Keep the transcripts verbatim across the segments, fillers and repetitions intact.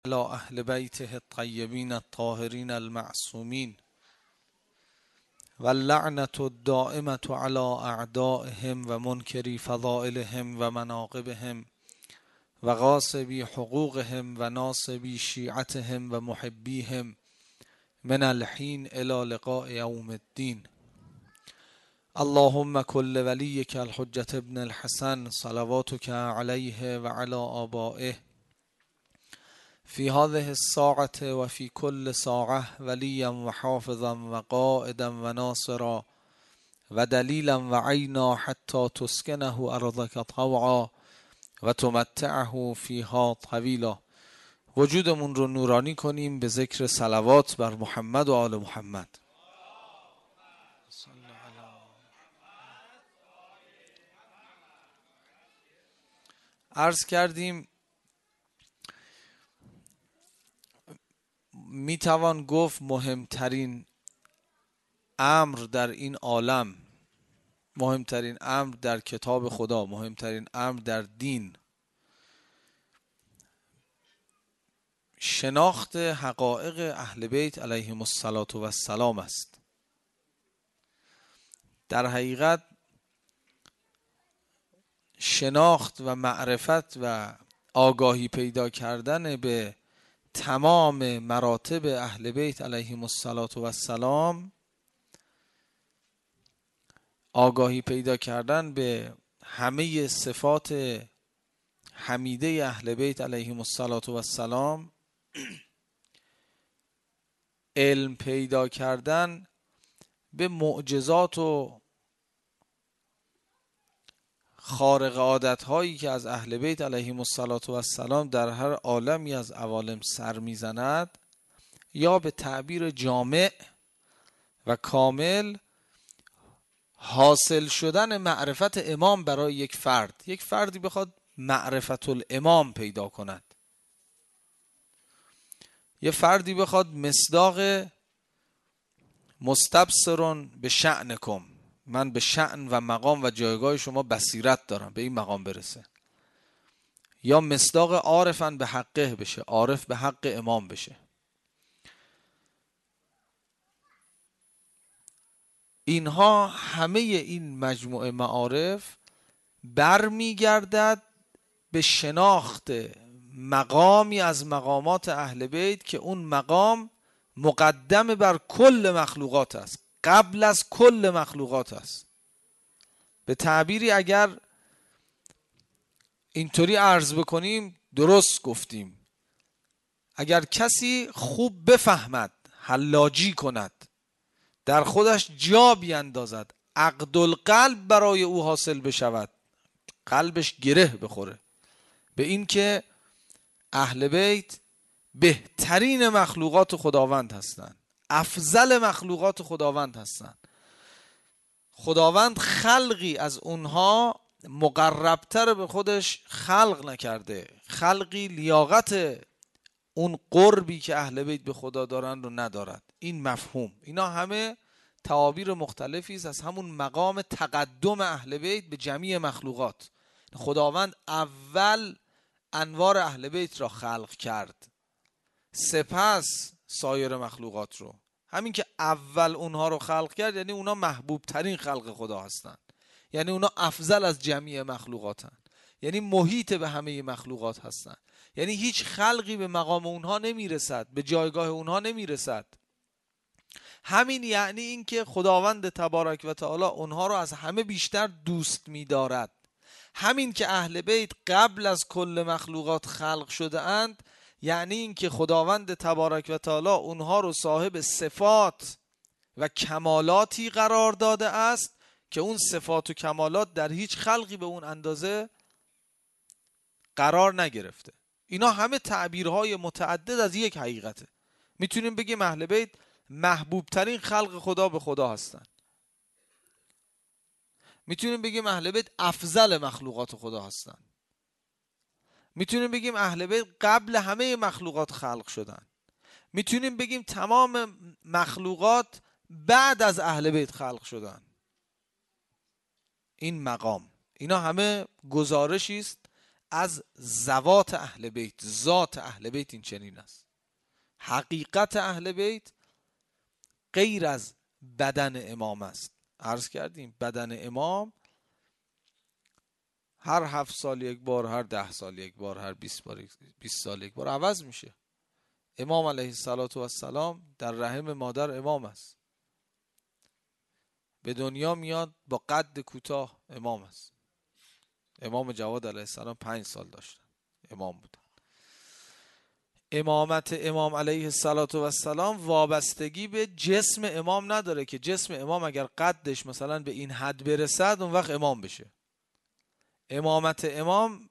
على اهل بیته الطیبین الطاهرین المعصومین واللعنة الدائمة على اعدائهم و منکری فضائلهم و مناقبهم و غاصبی حقوقهم و ناصبی شیعتهم و محبیهم من الحین الى لقاء یوم الدین. اللهم كل وليك الحجة ابن الحسن صلواتك عليه وعلى آبائه في هذه الساعة وفي كل ساعة وليا وحافظا وقائدا وناصرا ودليلا وعينا حتى تسكنه أرضك طوعا وتمتعه فيها طويلا. وجودمون رو نورانی کنیم به ذکر صلوات بر محمد و آل محمد. عرض کردیم میتوان گفت مهمترین امر در این عالم، مهمترین امر در کتاب خدا، مهمترین امر در دین، شناخت حقایق اهل بیت علیهم السلام است. در حقیقت شناخت و معرفت و آگاهی پیدا کردن به تمام مراتب اهل بیت علیهم السلام، آگاهی پیدا کردن به همه صفات حمیده اهل بیت علیهم السلام، علم پیدا کردن به معجزات و خارق عادت هایی که از اهل بیت علیهم السلام در هر عالمی از عوالم سر میزند، یا به تعبیر جامع و کامل حاصل شدن معرفت امام برای یک فرد. یک فردی بخواد معرفت الامام پیدا کند، یه فردی بخواد مصداق مستبصرون به شأنکم، من به شأن و مقام و جایگاه شما بصیرت دارم، به این مقام برسه، یا مصداق عارفاً به حقه بشه، عارف به حق امام بشه. اینها همه این مجموعه معارف برمیگردد به شناخت مقامی از مقامات اهل بیت که اون مقام مقدم بر کل مخلوقات است، قبل از کل مخلوقات است. به تعبیری اگر اینطوری عرض بکنیم درست گفتیم، اگر کسی خوب بفهمد، حلاجی کند، در خودش جا بیندازد، عقد القلب برای او حاصل بشود، قلبش گره بخوره به این که اهل بیت بهترین مخلوقات خداوند هستند، افضل مخلوقات خداوند هستند. خداوند خلقی از اونها مقربتر به خودش خلق نکرده، خلقی لیاقت اون قربی که اهل بیت به خدا دارن رو ندارد. این مفهوم، اینا همه تعابیر مختلفی است از همون مقام تقدم اهل بیت به جمیع مخلوقات. خداوند اول انوار اهل بیت را خلق کرد، سپس سایر مخلوقات رو. همین که اول اونها رو خلق کرد یعنی اونا محبوب ترین خلق خدا هستند، یعنی اونا افضل از جمیع مخلوقاتند، یعنی محیط به همه مخلوقات هستند، یعنی هیچ خلقی به مقام اونها نمیرسد، به جایگاه اونها نمیرسد. همین یعنی این که خداوند تبارک و تعالی اونها رو از همه بیشتر دوست می‌دارد. همین که اهل بیت قبل از کل مخلوقات خلق شده اند یعنی این که خداوند تبارک و تعالی اونها رو صاحب صفات و کمالاتی قرار داده است که اون صفات و کمالات در هیچ خلقی به اون اندازه قرار نگرفته. اینا همه تعبیرهای متعدد از یک حقیقته. میتونیم بگیم اهل بیت محبوب ترین خلق خدا به خدا هستن، میتونیم بگیم اهل بیت افضل مخلوقات خدا هستن، میتونیم بگیم اهل بیت قبل همه مخلوقات خلق شدن، میتونیم بگیم تمام مخلوقات بعد از اهل بیت خلق شدن. این مقام، اینا همه گزارشی است از ذوات اهل بیت. ذات اهل بیت این چنین است. حقیقت اهل بیت غیر از بدن امام است. عرض کردیم بدن امام هر هفت سال یک بار، هر ده سال یک بار، هر بیست بار بیست سال یک بار عوض میشه. امام علیه السلام در رحم مادر امام است. به دنیا میاد با قد کوتاه امام است. امام جواد علیه السلام پنج سال داشتن، امام بودن. امامت امام علیه السلام وابستگی به جسم امام نداره که جسم امام اگر قدش مثلا به این حد برسد اون وقت امام بشه. امامت امام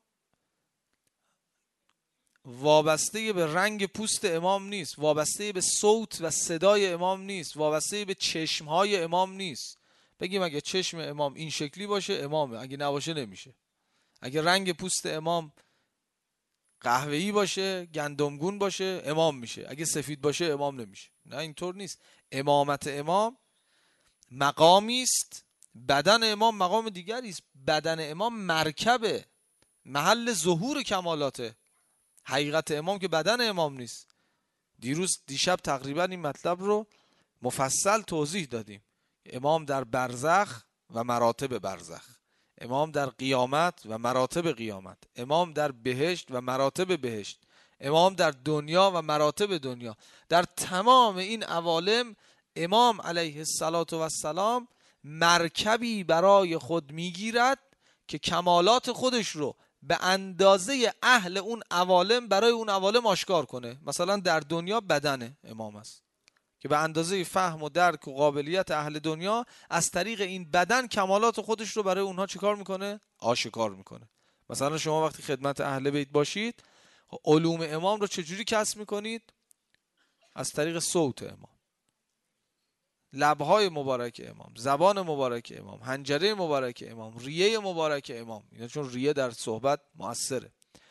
وابسته به رنگ پوست امام نیست، وابسته به صوت و صدای امام نیست، وابسته به چشمهای امام نیست. بگیم اگه چشم امام این شکلی باشه امامه، اگه نباشه نمیشه. اگه رنگ پوست امام قهوه‌ای باشه، گندمگون باشه، امام میشه. اگه سفید باشه امام نمیشه. نه اینطور نیست. امامت امام مقامی است، بدن امام مقام دیگری است. بدن امام مرکبه، محل ظهور کمالاته. حقیقت امام که بدن امام نیست. دیروز دیشب تقریبا این مطلب رو مفصل توضیح دادیم. امام در برزخ و مراتب برزخ، امام در قیامت و مراتب قیامت، امام در بهشت و مراتب بهشت، امام در دنیا و مراتب دنیا. در تمام این عوالم امام علیه السلام مرکبی برای خود میگیرد که کمالات خودش رو به اندازه اهل اون عوالم برای اون عوالم آشکار کنه. مثلا در دنیا بدن امام است که به اندازه فهم و درک و قابلیت اهل دنیا از طریق این بدن کمالات خودش رو برای اونها چیکار میکنه؟ آشکار میکنه. مثلا شما وقتی خدمت اهل بیت باشید علوم امام رو چجوری کسب میکنید؟ از طریق صوت امام، لبهای مبارک امام، زبان مبارک امام، حنجره مبارک امام، ریه مبارک امام. اینا چون ریه در صحبت مؤثره،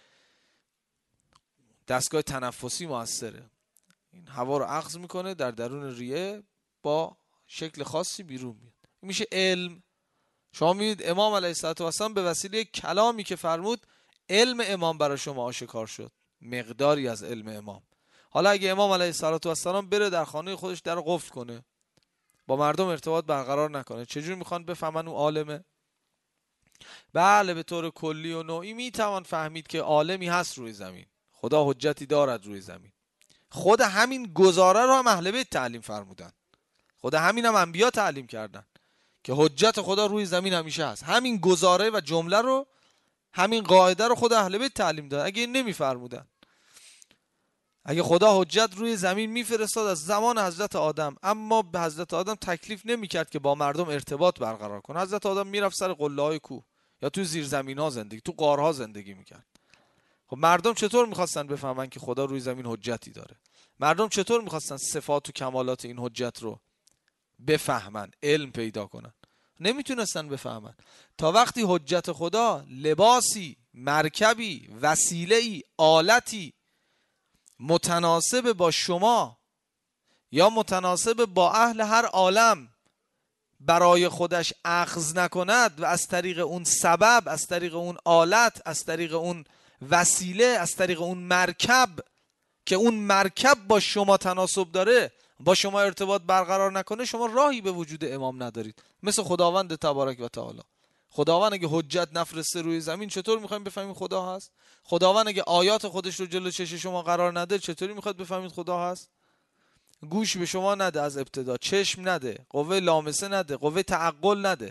دستگاه تنفسی مؤثره، این هوا رو اخذ میکنه در درون ریه با شکل خاصی بیرون میاد. میشه علم. شما میبینید امام علیه السلام به وسیله کلامی که فرمود علم امام برای شما آشکار شد، مقداری از علم امام. حالا اگه امام علیه السلام بره در خانه خودش در قفل کنه، با مردم ارتباط برقرار نکنه، چجور میخوان بفهمن اون عالمه؟ بله به طور کلی و نوعی میتوان فهمید که عالمی هست روی زمین، خدا حجتی دارد روی زمین. خود همین گزاره رو هم اهل بیت تعلیم فرمودن، خود همین هم انبیا تعلیم کردن که حجت خدا روی زمین همیشه هست. همین گزاره و جمله رو، همین قاعده رو خود اهل بیت تعلیم دادن. اگه این نمیفرمودن، اگه خدا حجت روی زمین میفرستاد از زمان حضرت آدم، اما به حضرت آدم تکلیف نمیکرد که با مردم ارتباط برقرار کنه. حضرت آدم میرفت سر قله‌های کوه یا تو زیرزمین‌ها زندگی، تو غارها زندگی میکرد. خب مردم چطور میخواستن بفهمن که خدا روی زمین حجتی داره؟ مردم چطور میخواستن صفات و کمالات این حجت رو بفهمن، علم پیدا کنن؟ نمیتونستن بفهمن تا وقتی حجت خدا لباسی، مرکبی، وسیله‌ای، آلتی متناسب با شما یا متناسب با اهل هر عالم برای خودش اخذ نکند و از طریق اون سبب، از طریق اون آلت، از طریق اون وسیله، از طریق اون مرکب که اون مرکب با شما تناسب داره با شما ارتباط برقرار نکنه، شما راهی به وجود امام ندارید. مثل خداوند تبارک و تعالی. خداوند اگه حجت نفرسته روی زمین چطور میخوایم بفهمیم خدا هست؟ خداوند اگه آیات خودش رو جلو چشم شما قرار نده چطوری میخواد بفهمید خدا هست؟ گوش به شما نده از ابتدا، چشم نده، قوه لامسه نده، قوه تعقل نده.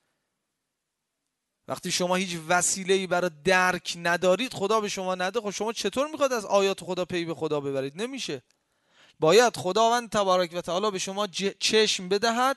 وقتی شما هیچ وسیله‌ای برای درک ندارید، خدا به شما نده، خب شما چطور میخواد از آیات خدا پی به خدا ببرید؟ نمیشه. باید خداوند تبارک و تعالی به شما چشم بدهد،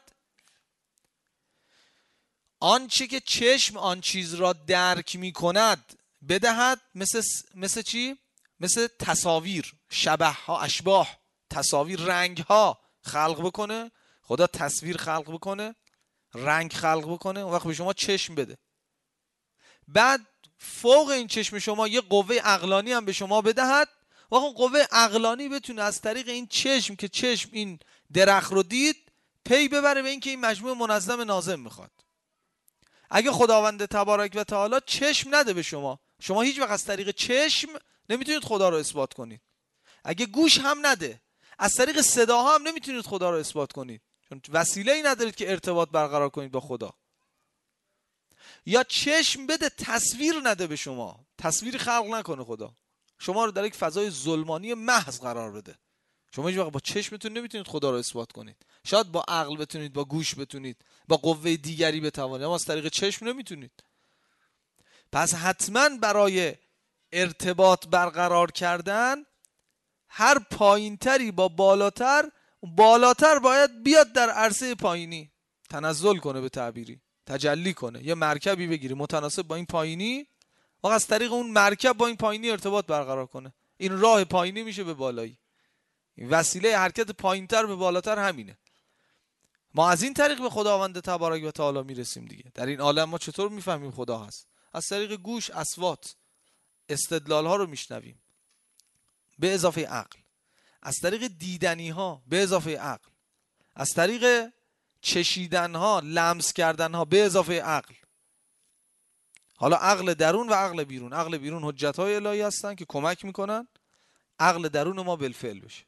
آنچه که چشم آن چیز را درک میکند بدهد. مثل مثل چی؟ مثل تصاویر، شبه ها، اشباح، تصاویر، رنگ ها خلق بکنه. خدا تصویر خلق بکنه، رنگ خلق بکنه، اون وقت به شما چشم بده. بعد فوق این چشم شما یه قوه عقلانی هم به شما بدهد و اون قوه عقلانی بتونه از طریق این چشم که چشم این درخت رو دید پی ببره به این که این مجموعه منظم ناظم میخواد. اگه خداوند تبارک و تعالی چشم نده به شما، شما هیچ وقت از طریق چشم نمیتونید خدا رو اثبات کنید. اگه گوش هم نده، از طریق صداها هم نمیتونید خدا رو اثبات کنید، چون وسیله ای ندارید که ارتباط برقرار کنید با خدا. یا چشم بده تصویر نده به شما، تصویری خلق نکنه خدا، شما رو در یک فضای ظلمانی محض قرار بده. شما هیچ وقت با چشمتون نمیتونید خدا رو اثبات کنید. شاید با عقل بتونید، با گوش بتونید، با قوه دیگری بتوانید، اما از طریق چشم نمیتونید. پس حتما برای ارتباط برقرار کردن هر پایینتری با بالاتر، بالاتر باید بیاد در عرصه پایینی تنزل کنه، به تعبیری تجلی کنه، یه مرکبی بگیری متناسب با این پایینی و از طریق اون مرکب با این پایینی ارتباط برقرار کنه. این راه پایینی میشه به بالایی. این وسیله حرکت پایینتر به بالاتر همینه. ما از این طریق به خداوند تبارک و تعالی میرسیم دیگه. در این عالم ما چطور میفهمیم خدا هست؟ از طریق گوش، اصوات، استدلال ها رو میشنویم به اضافه عقل، از طریق دیدنی ها به اضافه عقل، از طریق چشیدن ها، لمس کردن ها به اضافه عقل. حالا عقل درون و عقل بیرون. عقل بیرون حجت های الهی هستن که کمک میکنن عقل درون ما بالفعل بشه.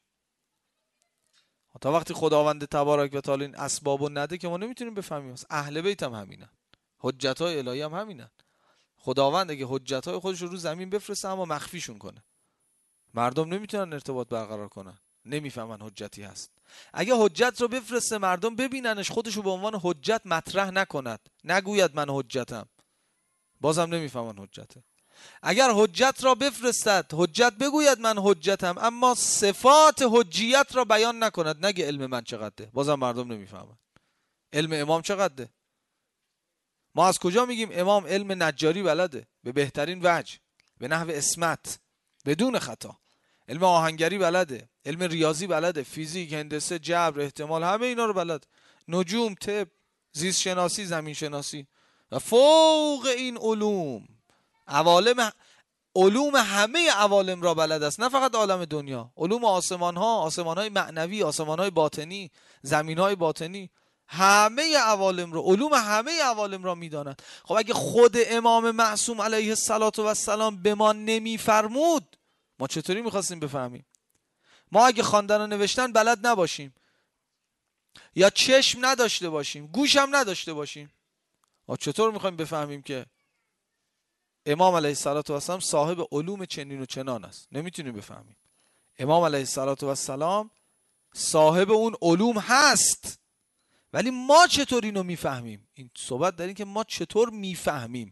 تا وقتی خداوند تبارک و تعالی این اسبابو نده که ما نمیتونیم بفهمیم. اهل بیت هم همینن، حجت های الهی هم همینن. خداوند اگه حجت های خودش رو رو زمین بفرسته اما مخفیشون کنه، مردم نمیتونن ارتباط برقرار کنن، نمیفهمن حجتی هست. اگه حجت رو بفرسته مردم ببیننش، خودش رو به عنوان حجت مطرح نکند، نگوید من حجتم، بازم نمیفهمن حجته. اگر حجت را بفرستد، حجت بگوید من حجتم، اما صفات حجیت را بیان نکند، نگه علم من چقدره، بازم مردم نمیفهمن. علم امام چقدره؟ ما از کجا میگیم امام علم نجاری بلده به بهترین وجه، به نحو اسمت، بدون خطا؟ علم آهنگری بلده، علم ریاضی بلده، فیزیک، هندسه، جبر، احتمال، همه اینا رو بلد، نجوم، طب، زیست شناسی، زمین شناسی و فوق این علوم، عوالم، علوم همه عوالم را بلد است، نه فقط عالم دنیا، علوم آسمان ها، آسمان های معنوی، آسمان های باطنی، زمین های باطنی، همه عوالم را، علوم همه عوالم را میداند. خب اگه خود امام معصوم علیه السلام به ما نمیفرمود، ما چطوری میخواستیم بفهمیم؟ ما اگه خواندن و نوشتن بلد نباشیم، یا چشم نداشته باشیم، گوش هم نداشته باشیم، ما چطور میخوایم بفهمیم که امام علیه السلام صاحب علوم چنین و چنان است؟ نمیتونیم بفهمیم. امام علیه السلام صاحب اون علوم هست، ولی ما چطور اینو میفهمیم؟ این صحبت در این که ما چطور میفهمیم.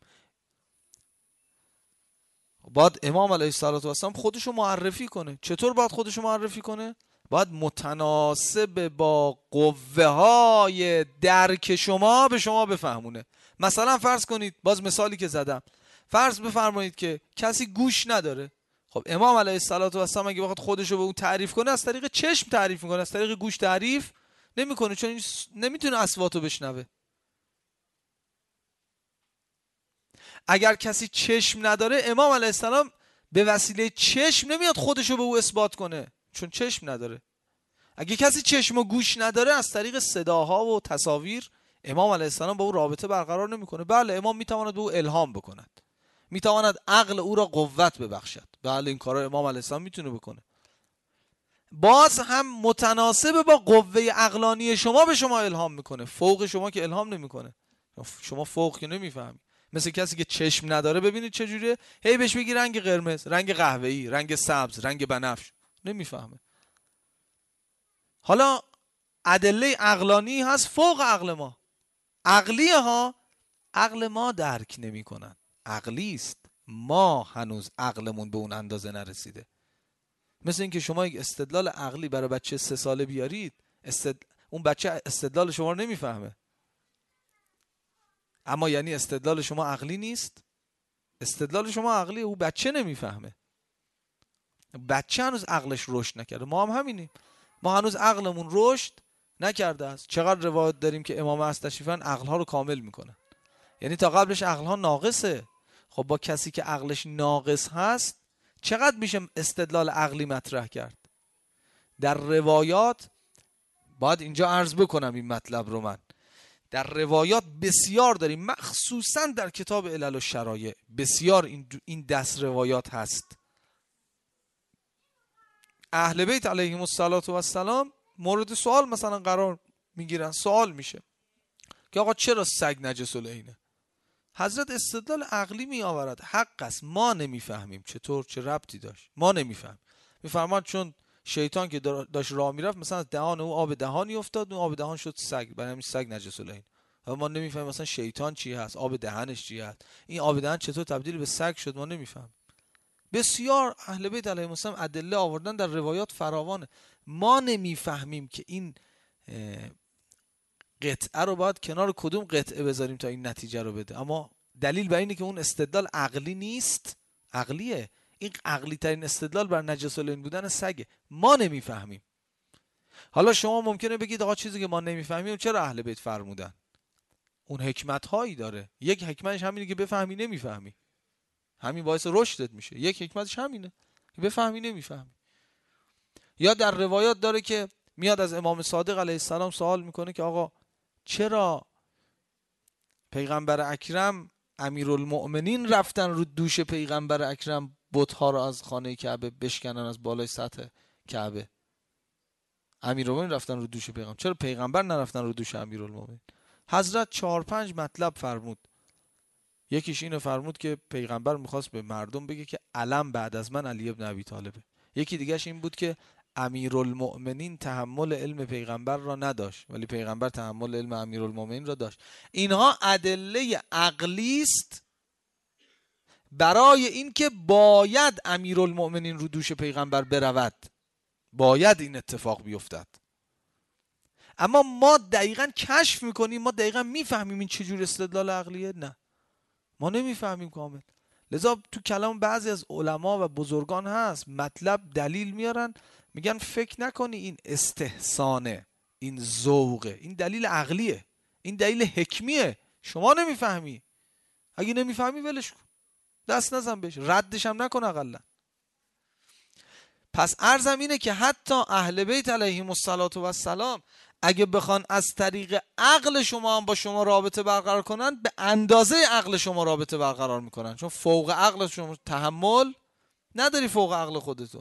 باید امام علیه السلام خودشو معرفی کنه. چطور باید خودشو معرفی کنه؟ باید متناسب با قوه های درک شما به شما بفهمونه. مثلا فرض کنید، باز مثالی که زدم، فرض بفرمایید که کسی گوش نداره. خب امام علیه السلام اگه بخواد خودشو به اون تعریف کنه، از طریق چشم تعریف میکنه، از طریق گوش تعریف نمیکنه، چون این نمیتونه اصواتو بشنوه. اگر کسی چشم نداره، امام علیه السلام به وسیله چشم نمیاد خودشو به او اثبات کنه، چون چشم نداره. اگه کسی چشم و گوش نداره، از طریق صداها و تصاویر امام علیه السلام با او رابطه برقرار نمیکنه. بله امام میتواند به او الهام بکند، میتواند عقل او را قوت ببخشد، بله این کارا امام علیه السلام میتونه بکنه. باز هم متناسب با قوه عقلانی شما به شما الهام میکنه، فوق شما که الهام نمیکنه. شما فوق که نمیفهمی. مثل کسی که چشم نداره، ببینید چجوریه، هی بهش بگی رنگ قرمز، رنگ قهوه‌ای، رنگ سبز، رنگ بنفش، نمیفهمه. حالا ادله عقلانی هست فوق عقل ما، عقلیه ها، عقل ما درک نمی کنن. عقلی است، ما هنوز عقلمون به اون اندازه نرسیده. مثل اینکه شما یک استدلال عقلی برای بچه سه ساله بیارید، استد... اون بچه استدلال شما رو نمیفهمه. اما یعنی استدلال شما عقلی نیست؟ استدلال شما عقلی، او بچه نمیفهمه. بچه هنوز عقلش رشد نکرده. ما هم همینیم، ما هنوز عقلمون رشد نکرده است. چقدر روایت داریم که امام هست تشریفاً عقلها رو کامل میکنه، یعنی تا قبلش عقلها ناقصه. خب با کسی که عقلش ناقص هست چقدر میشه استدلال عقلی مطرح کرد؟ در روایات باید اینجا عرض بکنم این مطلب رو. من در روایات بسیار داریم، مخصوصا در کتاب علل و شرایع بسیار این این دست روایات هست. اهل بیت علیهم السلام مورد سوال مثلا قرار میگیرن، سوال میشه که آقا چرا سگ نجس العینه؟ حضرت استدلال عقلی می آورد، حق است، ما نمیفهمیم چطور، چه ربطی داشت، ما نمیفهمیم. میفرماد چون شیطان که داشت راه میرفت مثلا از دهان او آب دهانی افتاد، اون آب دهان شد سگ، برای همین سگ نجس العین. ما نمیفهمیم مثلا شیطان چی هست، آب دهنش چی هست، این آب دهن چطور تبدیل به سگ شد، ما نمیفهمیم. بسیار اهل بیت علیهم السلام ادله آوردن در روایات فراوانه، ما نمیفهمیم که این قطعه رو باید کنار کدوم قطعه بذاریم تا این نتیجه رو بده. اما دلیل بر اینه که اون استدلال عقلی نیست، عقلیه. این عقلی ترین استدلال بر نجس العین بودن سگه، ما نمیفهمیم. حالا شما ممکنه بگید آقا چیزی که ما نمیفهمیم چرا اهل بیت فرمودن؟ اون حکمت هایی داره، یک حکمتش همینه که بفهمی نمیفهمی، همین باعث رشدت میشه. یک حکمتش همینه که بفهمی نمیفهمی. یا در روایات داره که میاد از امام صادق علیه السلام سوال میکنه که آقا چرا پیغمبر اکرم امیرالمؤمنین رفتن رو دوش پیغمبر اکرم بت‌ها رو از خانه کعبه بشکنن از بالای سطح کعبه؟ امیرالمؤمنین رفتن رو دوش پیغمبر، چرا پیغمبر نرفتن رو دوش امیرالمؤمنین؟ حضرت چهار پنج مطلب فرمود. یکیش اینو فرمود که پیغمبر میخواست به مردم بگه که علم بعد از من علی ابن ابی طالبه. یکی دیگهش این بود که امیرالمؤمنین تحمل علم پیغمبر را نداشت ولی پیغمبر تحمل علم امیرالمؤمنین را داشت. اینها ادله عقلی است برای اینکه باید امیرالمؤمنین رو دوش پیغمبر برود، باید این اتفاق بیفتد. اما ما دقیقاً کشف میکنیم، ما دقیقاً میفهمیم این چجور استدلال عقلیه؟ نه، ما نمیفهمیم کامل. لذا تو کلام بعضی از علما و بزرگان هست مطلب دلیل میارن، میگن فکر نکنی این استحسانه، این ذوقه، این دلیل عقلیه، این دلیل حکمیه، شما نمیفهمی. اگه نمیفهمی ولش کن، دست نزن بهش، ردش هم نکن اقلا. پس عرضم اینه که حتی اهل بیت علیهم السلام اگه بخوان از طریق عقل شما هم با شما رابطه برقرار کنن، به اندازه عقل شما رابطه برقرار میکنن، چون فوق عقل شما تحمل نداری، فوق عقل خودتو.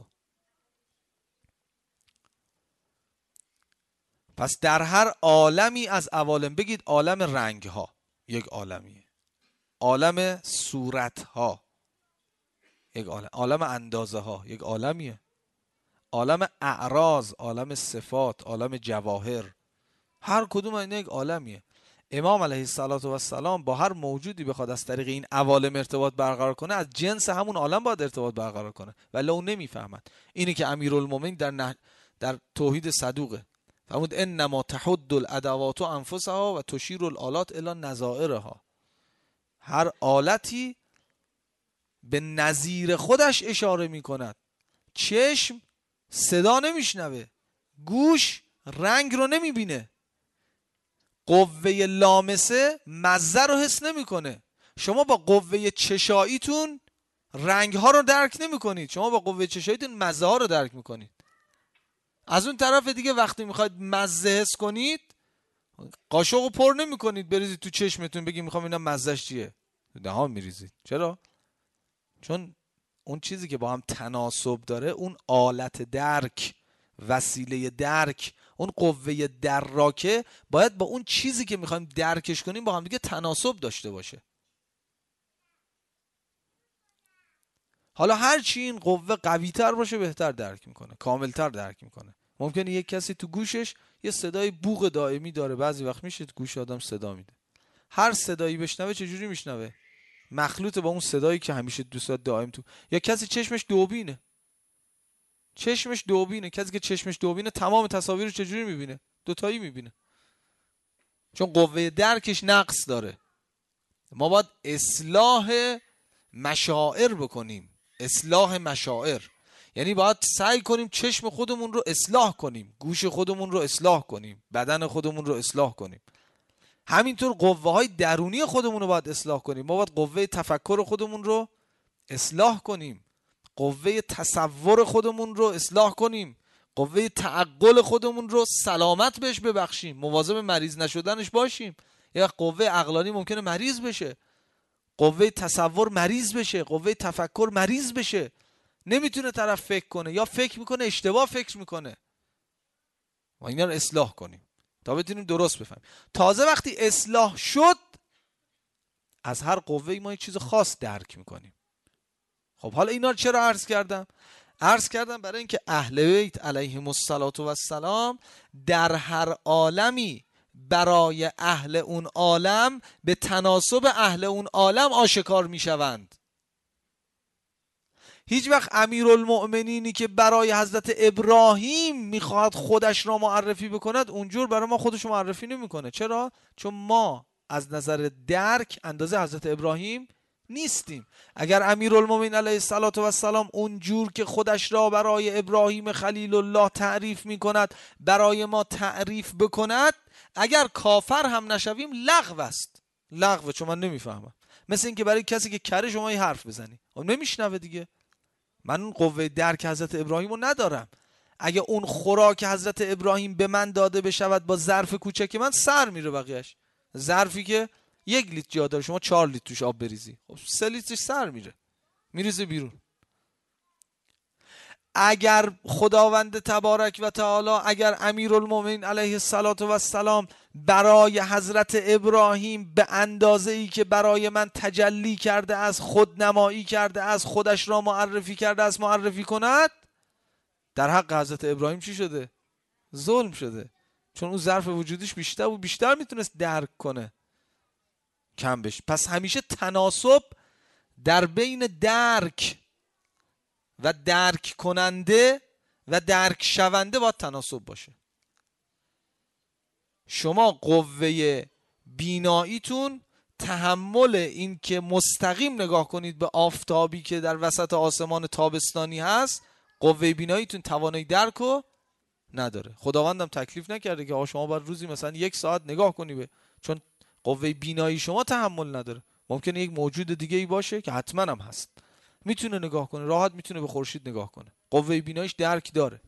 پس در هر عالمی از عوالم، بگید عالم رنگ ها یک عالمیه، عالم صورت ها یک عالم، عالم اندازه ها یک عالمیه، عالم اعراض، عالم صفات، عالم جواهر، هر کدوم اینا یک عالمیه. امام علیه السلام با هر موجودی بخواد از طریق این عوالم ارتباط برقرار کنه، از جنس همون عالم باید ارتباط برقرار کنه، ولی اون نمیفهمد. اینی که امیرالمومنین در نه... در توحید صدوقه فرمود انما تحد الادوات انفسها و تشیر الالات الی نظائرها. هر آلتی به نظیر خودش اشاره میکند. چشم صدا نمیشنوه، گوش رنگ رو نمیبینه، قوه لامسه مزه رو حس نمیکنه. شما با قوه چشاییتون رنگ ها رو درک نمیکنید، شما با قوه چشاییتون مزه ها رو درک میکنید. از اون طرف دیگه وقتی میخواید مزه حس کنید، قاشق رو پر نمیکنید بریزید تو چشمتون بگید میخوام اینا مزهش چیه، دهان میریزید. چرا؟ چون اون چیزی که با هم تناسب داره، اون آلت درک، وسیله درک، اون قوه دراکه باید با اون چیزی که میخوایم درکش کنیم با هم دیگه تناسب داشته باشه. حالا هر چی این قوه قوی تر باشه بهتر درک میکنه، کاملتر درک میکنه. ممکنه یک کسی تو گوشش یه صدای بوق دائمی داره، بعضی وقت میشه تو گوش آدم صدا میده، هر صدایی بشنوه چجوری میشنوه؟ مخلوط با اون صدایی که همیشه دوست دائم تو. یا کسی چشمش دوبینه، چشمش دوبینه، کسی که چشمش دوبینه تمام تصاویر رو چجوری میبینه؟ دوتایی میبینه، چون قوه درکش نقص داره. ما باید اصلاح مشاعر بکنیم، اصلاح مشاعر یعنی باید سعی کنیم چشم خودمون رو اصلاح کنیم، گوش خودمون رو اصلاح کنیم، بدن خودمون رو اصلاح کنیم. همینطور قوه های درونی خودمون رو باید اصلاح کنیم. ما باید قوه تفکر خودمون رو اصلاح کنیم، قوه تصور خودمون رو اصلاح کنیم، قوه تعقل خودمون رو سلامت بهش ببخشیم، مواظب مریض نشدنش باشیم. یا قوه عقلانی ممکنه مریض بشه، قوه تصور مریض بشه، قوه تفکر مریض بشه، نمیتونه طرف فکر کنه یا فکر میکنه اشتباه فکر میکنه. ما اینا رو اصلاح کنیم تا بتونیم درست بفهمیم. تازه وقتی اصلاح شد از هر قوه ما یه چیز خاص درک میکنیم. خب حالا اینا رو چرا عرض کردم؟ عرض کردم برای اینکه اهل بیت علیهم السلام در هر عالمی برای اهل اون عالم به تناسب اهل اون عالم آشکار میشوند. هیچ وقت امیرالمؤمنینی که برای حضرت ابراهیم میخواد خودش را معرفی بکند اونجور برای ما خودش معرفی نمیکنه. چرا؟ چون ما از نظر درک اندازه حضرت ابراهیم نیستیم. اگر امیرالمؤمنین علیه السلام اونجور که خودش را برای ابراهیم خلیل الله تعریف میکند برای ما تعریف بکند، اگر کافر هم نشویم لغو است. لغوه، چون من نمیفهمم. مثل اینکه برای کسی که کره شما یه حرف بزنی اون نمیشنوه دیگه. من اون قوه درک حضرت ابراهیم رو ندارم. اگه اون خوراک حضرت ابراهیم به من داده بشود با ظرف کوچک من، سر میره بقیهش. ظرفی که یک لیتر جا داره شما چهار لیتر توش آب بریزی، خب سه لیترش سر میره، میریزه بیرون. اگر خداوند تبارک و تعالی، اگر امیرالمؤمنین علیه السلام برای حضرت ابراهیم به اندازه ای که برای من تجلی کرده از خود نمایی کرده از خودش را معرفی کرده از معرفی کند، در حق حضرت ابراهیم چی شده؟ ظلم شده. چون اون ظرف وجودیش بیشتر و بیشتر میتونست درک کنه، کم بشه. پس همیشه تناسب در بین درک و درک کننده و درک شونده باید تناسب باشه. شما قوه بیناییتون تحمل این که مستقیم نگاه کنید به آفتابی که در وسط آسمان تابستانی هست، قوه بیناییتون توانایی درکو نداره. خداوندم تکلیف نکرده که آقا شما باید روزی مثلا یک ساعت نگاه کنی به، چون قوه بینایی شما تحمل نداره. ممکنه یک موجود دیگه ای باشه که حتما هم هست، میتونه نگاه کنه، راحت میتونه به خورشید نگاه کنه، قوه بیناییش درک داره.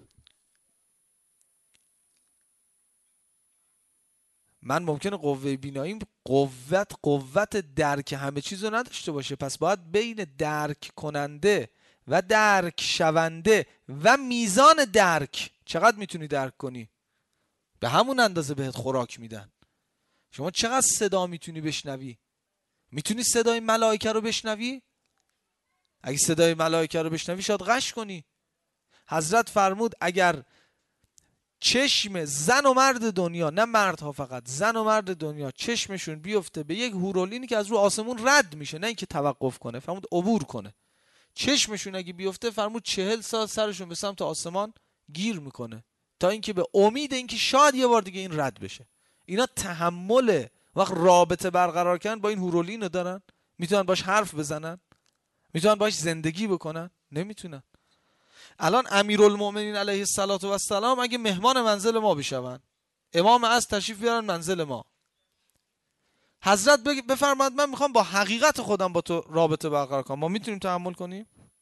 من ممکنه قوه بیناییم قوت قوت درک همه چیز رو نداشته باشه. پس باید بین درک کننده و درک شونده و میزان درک، چقدر میتونی درک کنی، به همون اندازه بهت خوراک میدن. شما چقدر صدا میتونی بشنوی؟ میتونی صدای ملائکه رو بشنوی؟ اگه صدای ملائکه رو بشنوی شاید غش کنی. حضرت فرمود اگر چشم زن و مرد دنیا، نه مردها فقط، زن و مرد دنیا چشمشون بیفته به یک هورولینی که از رو آسمون رد میشه، نه اینکه توقف کنه، فرمود عبور کنه، چشمشون اگه بیفته فرمود چهل سال سرشون به سمت آسمان گیر میکنه تا اینکه به امید اینکه شاید یه بار دیگه این رد بشه. اینا تحمل وقت رابطه برقرار کردن با این هورولین رو دارن؟ میتونن باش حرف بزنن؟ میتونن باش زندگی بکنن؟ نمیتونن. الان امیرالمؤمنین علیه السلام اگه مهمان منزل ما بشون، امام از تشریف بیارن منزل ما، حضرت بفرماد من میخوام با حقیقت خودم با تو رابطه برقرار کنم، ما میتونیم تحمل کنیم؟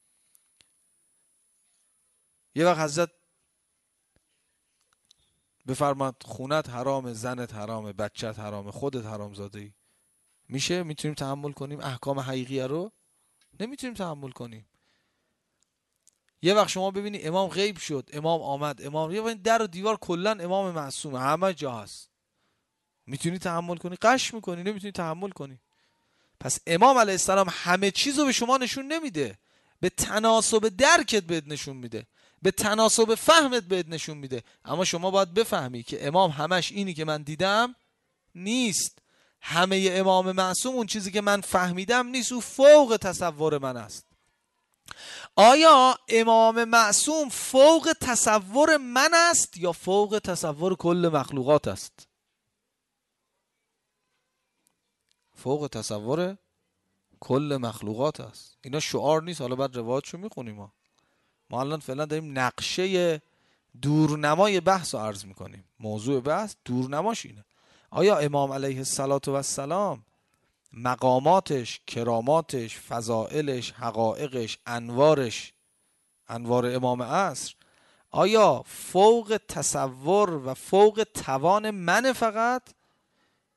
یه وقت حضرت بفرماد خونت حرامه، زنت حرامه، بچت حرامه، خودت حرام زاده ای، میشه؟ میتونیم تحمل کنیم احکام حقیقیه رو؟ نمیتونیم تحمل کنیم. یه وقت شما ببینی امام غیب شد، امام آمد، امام یه وقت در و دیوار کلا امام معصومه، همه جا هست، میتونی تحمل کنی؟ قش میکنی، نمیتونی تحمل کنی. پس امام علیه السلام همه چیزو به شما نشون نمیده، به تناسب درکت بهت نشون میده، به تناسب فهمت بهت نشون میده. اما شما باید بفهمی که امام همش اینی که من دیدم نیست، همه امام معصوم اون چیزی که من فهمیدم نیست، او فوق تصور من است. آیا امام معصوم فوق تصور من است یا فوق تصور کل مخلوقات است؟ فوق تصور کل مخلوقات است. اینا شعار نیست، حالا بعد روایتشو میخونیم. ما ما الان فعلا داریم نقشه دورنمای بحث رو عرض میکنیم. موضوع بحث دورنماش اینه. آیا امام علیه السلام مقاماتش، کراماتش، فضائلش، حقایقش، انوارش، انوار امام عصر، آیا فوق تصور و فوق توان من فقط؟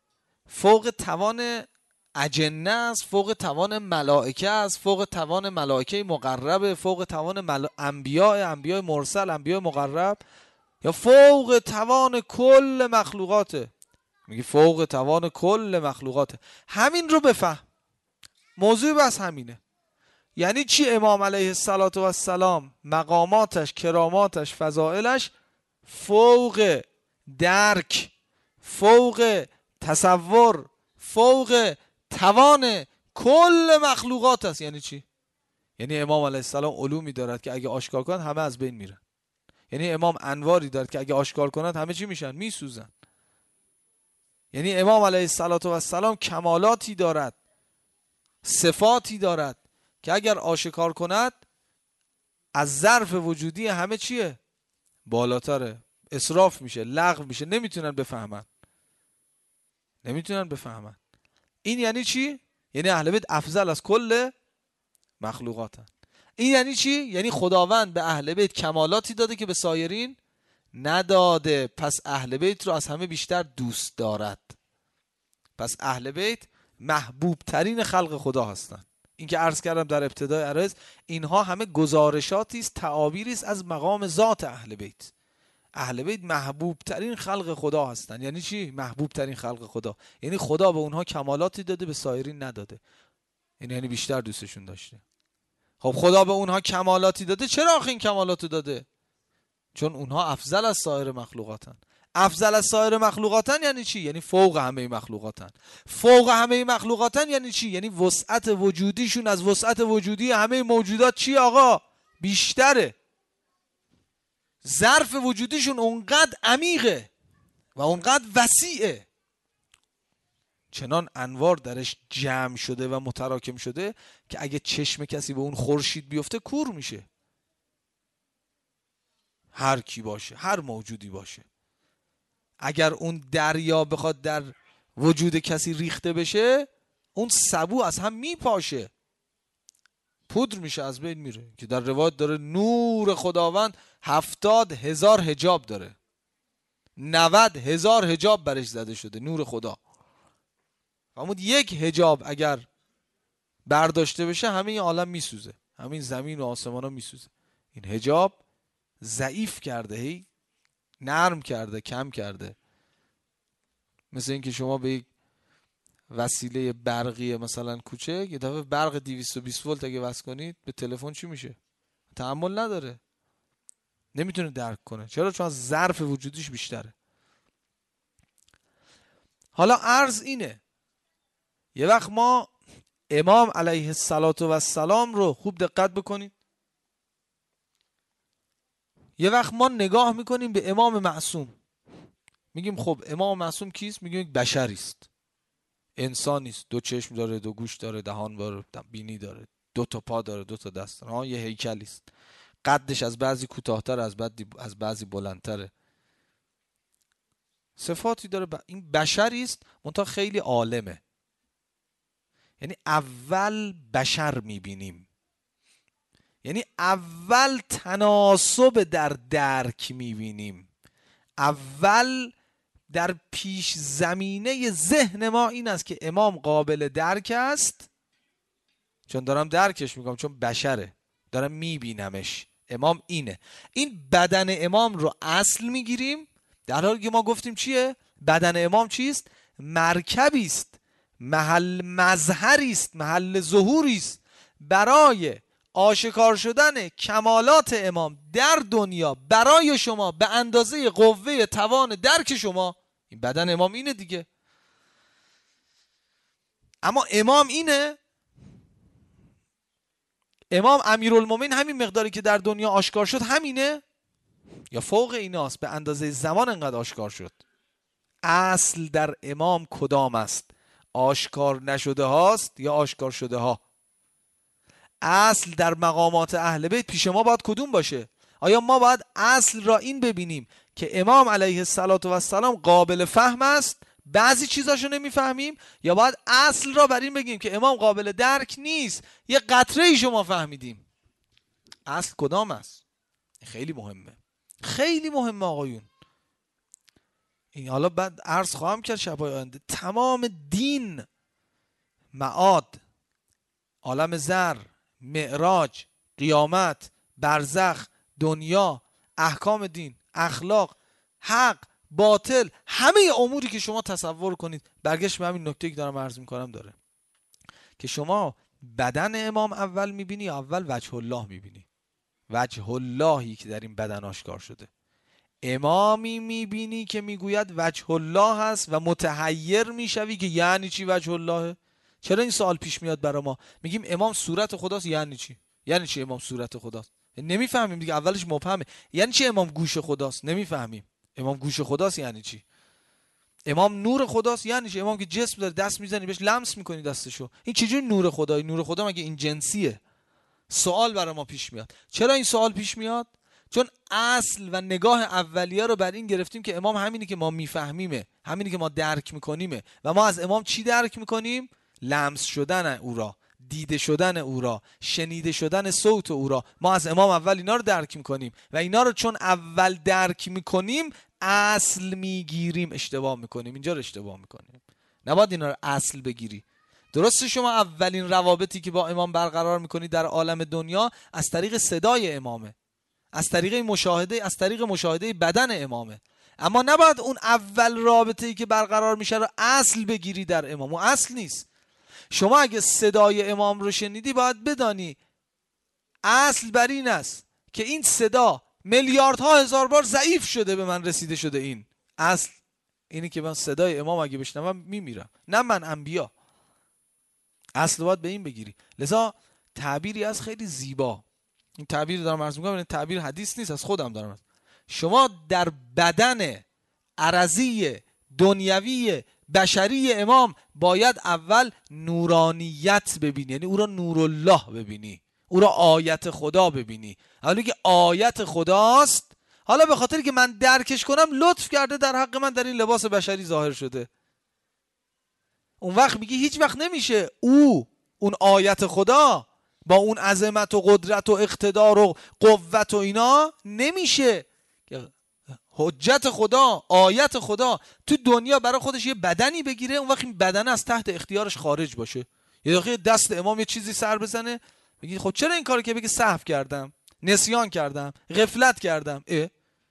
فوق توان اجنه است، فوق توان ملائکه است، فوق توان ملائکه مقرب، فوق توان مل... انبیاء انبیاء مرسل، انبیاء مقرب، یا فوق توان کل مخلوقاته؟ میگه فوق توان کل مخلوقاته. همین رو بفهم، موضوع بس همینه. یعنی چی امام علیه الصلاة و السلام مقاماتش، کراماتش، فضائلش فوق درک، فوق تصور، فوق توان کل مخلوقات است. یعنی چی؟ یعنی امام علیه السلام علومی دارد که اگه آشکار کنند همه از بین میرن. یعنی امام انواری دارد که اگه آشکار کنند همه چی میشن؟ میسوزن. یعنی امام علیه الصلاة و السلام کمالاتی دارد، صفاتی دارد که اگر آشکار کند از ظرف وجودی همه چیه؟ بالاتره، اسراف میشه، لغو میشه، نمیتونن بفهمن، نمیتونن بفهمن. این یعنی چی؟ یعنی اهل بیت افضل از کل مخلوقاتن. این یعنی چی؟ یعنی خداوند به اهل بیت کمالاتی داده که به سایرین نداده، پس اهل بیت رو از همه بیشتر دوست دارد. پس اهل بیت محبوب ترین خلق خدا هستند. این که عرض کردم در ابتدای عرض، اینها همه گزارشاتی است، تعابیری است از مقام ذات اهل بیت. اهل بیت محبوب ترین خلق خدا هستند. یعنی چی محبوب ترین خلق خدا؟ یعنی خدا به اونها کمالاتی داده به سایرین نداده، یعنی یعنی بیشتر دوستشون داشته. خب خدا به اونها کمالاتی داده، چرا آخه این کمالاتو داده؟ چون اونها افضل از سایر مخلوقاتن. افضل از سایر مخلوقاتن یعنی چی؟ یعنی فوق همه مخلوقاتن. فوق همه مخلوقاتن یعنی چی؟ یعنی وسعت وجودیشون از وسعت وجودی همه موجودات چی آقا؟ بیشتره. ظرف وجودیشون اونقدر عمیقه و اونقدر وسیعه، چنان انوار درش جمع شده و متراکم شده که اگه چشم کسی به اون خورشید بیفته کور میشه. هر کی باشه، هر موجودی باشه، اگر اون دریا بخواد در وجود کسی ریخته بشه، اون سبو از هم میپاشه، پودر میشه، از بین میره. که در روایت داره نور خداوند هفتاد هزار حجاب داره، نود هزار حجاب برش زده شده نور خدا. فرمود یک حجاب اگر برداشته بشه همه این عالم میسوزه، همین زمین و آسمان ها میسوزه. این حجاب ضعیف کرده، هی نرم کرده، کم کرده. مثل اینکه شما به یک وسیله برقی مثلا کوچک یه دفعه برق دویست و بیست ولت اگه وصل کنید به تلفن، چی میشه؟ تحمل نداره، نمیتونه درک کنه. چرا؟ چون از ظرف وجودیش بیشتره. حالا عرض اینه، یه وقت ما امام علیه الصلاة و السلام رو خوب دقت بکنید، یه وقت ما نگاه میکنیم به امام معصوم، میگیم خب امام معصوم کیست؟ میگیم یک بشری است، انسانی است، دو چشم داره، دو گوش داره، دهان داره، بینی داره، دو تا پا داره، دو تا دست داره، ها یه هیکلی است، قدش از بعضی کوتاه‌تر، از بعضی از بعضی بلندتره، صفاتی داره. ب... این بشری است، منتها خیلی عالمه. یعنی اول بشر میبینیم، یعنی اول تناسب در درک میبینیم، اول در پیش زمینه ذهن ما این است که امام قابل درک است، چون دارم درکش میکنم، چون بشره، دارم میبینمش. امام اینه. این بدن امام رو اصل میگیریم، در حالی که ما گفتیم چیه؟ بدن امام چیست؟ مرکبی است، محل مظهری است، محل ظهوری است برای آشکار شدن کمالات امام در دنیا برای شما به اندازه قوه توان درک شما. این بدن امام اینه دیگه. اما امام اینه، امام امیرالمومنین همین مقداری که در دنیا آشکار شد همینه یا فوق ایناست؟ به اندازه زمان انقدر آشکار شد. اصل در امام کدام است؟ آشکار نشده هاست یا آشکار شده ها؟ اصل در مقامات اهل بیت پیش ما باید کدوم باشه؟ آیا ما باید اصل را این ببینیم که امام علیه الصلاة و السلام قابل فهم است، بعضی چیزاشو نمیفهمیم، یا باید اصل را بر این بگیم که امام قابل درک نیست، یه قطره ای شما فهمیدیم؟ اصل کدام است؟ خیلی مهمه، خیلی مهمه آقایون. این حالا بعد عرض خواهم کرد شب‌های آینده، تمام دین، معاد، عالم زر، معراج، قیامت، برزخ، دنیا، احکام دین، اخلاق، حق، باطل، همه اموری که شما تصور کنید برگشت به همین نکته که دارم عرض میکنم داره که شما بدن امام اول میبینی یا اول وجه الله میبینی؟ وجه اللهی که در این بدن آشکار شده. امامی میبینی که میگوید وجه الله هست و متحیر میشوی که یعنی چی وجه الله؟ چرا این سوال پیش میاد برای ما؟ میگیم امام صورت خداست، یعنی چی؟ یعنی چی امام صورت خداست؟ نمیفهمیم دیگه، اولش مبهمه. یعنی چی امام گوش خداست؟ نمیفهمیم. امام گوش خداست یعنی چی؟ امام نور خداست یعنی چی؟ امام که جسم داره، دست میزنی بهش لمس میکنی دستشو، این چجوری نور خدایی؟ نور خدا مگه این جنسیه؟ سوال برای ما پیش میاد. چرا این سوال پیش میاد؟ چون اصل و نگاه اولیه رو بر این گرفتیم که امام همینی که ما میفهمیمه، همینی که ما درک میکنیمه. و ما از امام چی درک میکنیم؟ لمس شدن او را، دیده شدن او را، شنیده شدن صوت او را. ما از امام اول اینا رو درک میکنیم و اینا رو چون اول درک میکنیم اصل میگیریم، اشتباه میکنیم. اینجا رو اشتباه میکنیم. نباید اینا رو اصل بگیری. درسته شما اولین روابطی که با امام برقرار میکنی در عالم دنیا از طریق صدای امامه، از طریق مشاهده، از طریق مشاهده بدن امامه. اما نباید اون اول رابطه‌ای که برقرار میشه رو اصل بگیری در امام. اون اصل نیست. شما اگه صدای امام رو شنیدی باید بدانی اصل بر این است که این صدا میلیاردها هزار بار ضعیف شده به من رسیده شده. این اصل اینی که من صدای امام اگه بشنوم میمیرم، نه من انبیا. اصل باید به این بگیری. لذا تعبیری از خیلی زیبا، این تعبیر دارم عرض میکنم، این تعبیر حدیث نیست، از خودم دارم عرض. شما در بدن عرضی دنیوی بشری امام باید اول نورانیت ببینی، یعنی او را نورالله ببینی، او را آیت خدا ببینی. حالا که آیت خداست، حالا به خاطر که من درکش کنم لطف کرده در حق من در این لباس بشری ظاهر شده. اون وقت میگی هیچ وقت نمیشه او اون آیت خدا با اون عظمت و قدرت و اقتدار و قوت و اینا نمیشه. حجت خدا، آیت خدا تو دنیا برای خودش یه بدنی بگیره، اون وقت این بدن از تحت اختیارش خارج باشه. یه دقیقه دست امام یه چیزی سر بزنه بگی خب چرا این کارو که بگی سهو کردم، نسیان کردم، غفلت کردم. اه؟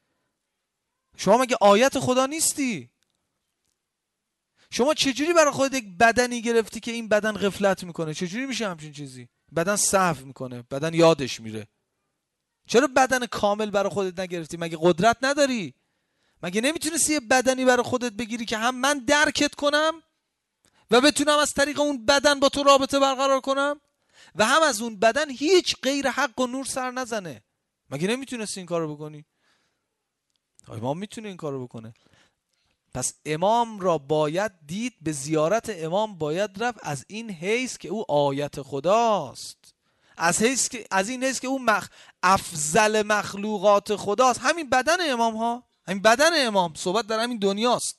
شما مگه آیت خدا نیستی؟ شما چجوری برای خودت یک بدنی گرفتی که این بدن غفلت میکنه؟ چجوری میشه همچین چیزی؟ بدن سهو میکنه، بدن یادش میره. چرا بدن کامل برای خودت نگرفتی؟ مگه قدرت نداری؟ مگه نمیتونستی یه بدنی برای خودت بگیری که هم من درکت کنم و بتونم از طریق اون بدن با تو رابطه برقرار کنم و هم از اون بدن هیچ غیر حق و نور سر نزنه؟ مگه نمیتونستی این کارو بکنی؟ امام میتونه این کارو بکنه. پس امام را باید دید، به زیارت امام باید رفت از این حیث که او آیت خداست، از حیث که از این حیث که او مخ... افضل مخلوقات خداست. همین بدن امام ها، همین بدن امام، صحبت در همین دنیاست.